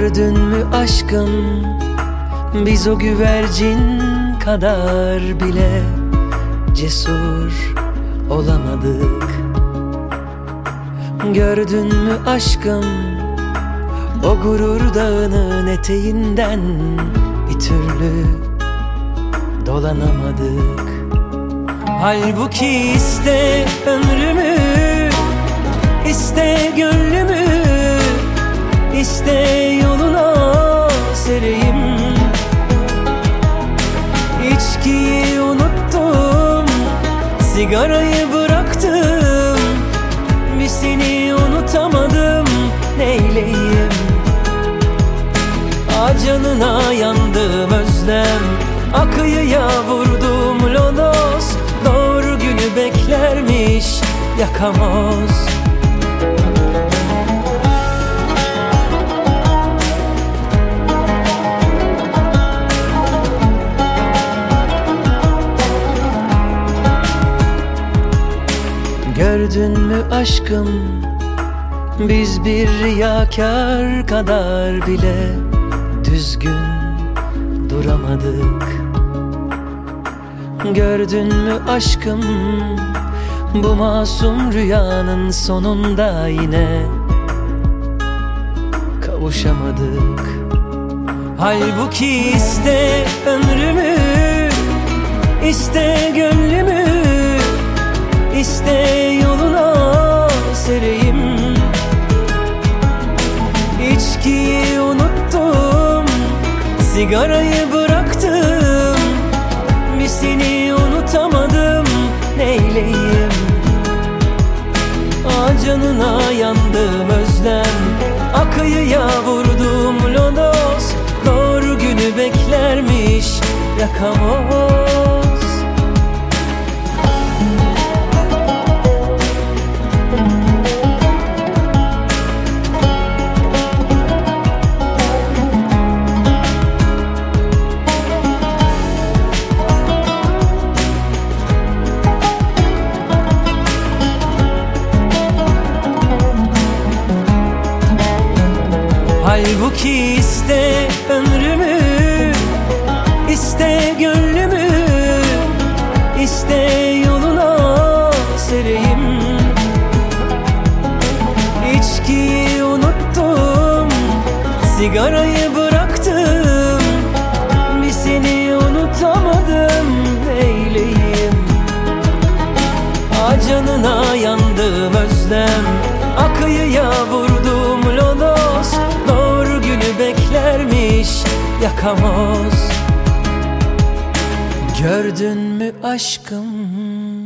Gördün mü aşkım, biz o güvercin kadar bile cesur olamadık. Gördün mü aşkım, o gurur dağının eteğinden bir türlü dolanamadık. Halbuki iste ömrümü, iste gönlümü, iste yoluna sereyim. İçkiyi unuttum, sigarayı bıraktım, bir seni unutamadım, neyleyim? Canına yandım özlem, akıyıya vurdum lodos. Doğru günü beklermiş yakamoz. Gördün mü aşkım, biz bir riyakâr kadar bile düzgün duramadık. Gördün mü aşkım, bu masum rüyanın sonunda yine kavuşamadık. Halbuki iste ömrümü, iste gönlümü, iste yoluna sereyim. İçkiyi unuttum, sigarayı bıraktım, bir seni unutamadım, neyleyim? Canına yandım özlem, akıyıya vurdum lodos. Doğru günü beklermiş yakamoz. Halbuki iste ömrümü, iste gönlümü, iste yoluna sereyim. İçkiyi unuttum, sigarayı bıraktım, bir seni unutamadım, neyleyim? Canına yandım özlem, akıyıya vurdum lodos. Doğru günü beklermiş yakamoz. Gördün mü aşkım?